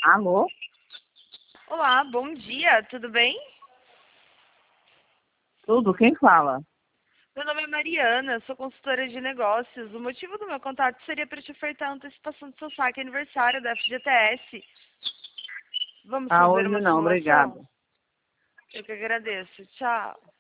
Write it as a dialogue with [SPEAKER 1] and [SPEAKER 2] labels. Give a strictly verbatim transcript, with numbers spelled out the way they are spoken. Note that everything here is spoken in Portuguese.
[SPEAKER 1] Alô?
[SPEAKER 2] Olá, bom dia, tudo bem?
[SPEAKER 1] Tudo, quem fala?
[SPEAKER 2] Meu nome é Mariana, sou consultora de negócios. O motivo do meu contato seria para te ofertar a antecipação do seu saque aniversário da F G T S. Vamos
[SPEAKER 1] Ah,
[SPEAKER 2] fazer
[SPEAKER 1] hoje
[SPEAKER 2] uma
[SPEAKER 1] não,
[SPEAKER 2] simulação?
[SPEAKER 1] obrigada.
[SPEAKER 2] Eu que agradeço. Tchau.